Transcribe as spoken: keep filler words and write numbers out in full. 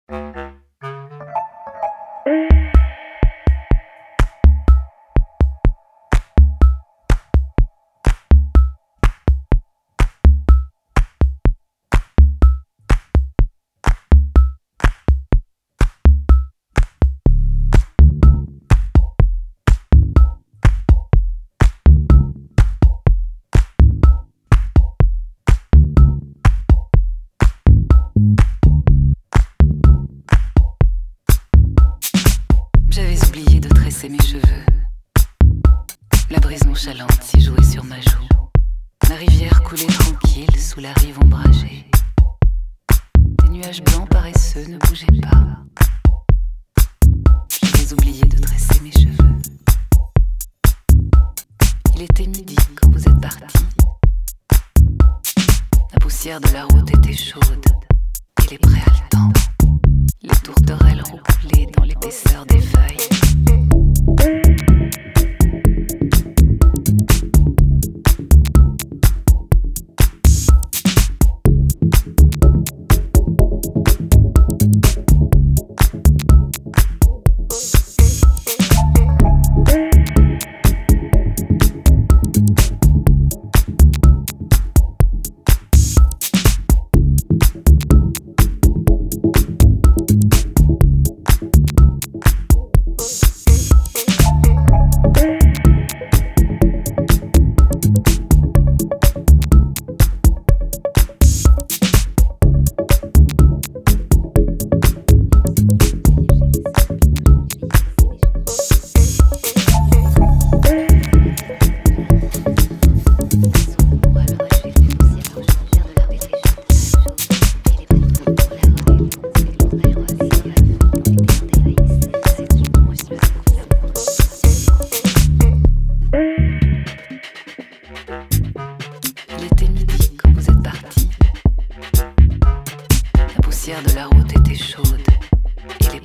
Mes cheveux, la brise nonchalante s'y jouait sur ma joue, la rivière coulait tranquille sous la rive ombragée. Des nuages blancs paresseux ne bougeaient pas. J'avais oublié de tresser mes cheveux. Il était midi quand vous êtes partis. La poussière de la route était chaude et les prés haletants. Les tourterelles roulées dans l'épaisseur des feuilles. De la route était chaude et les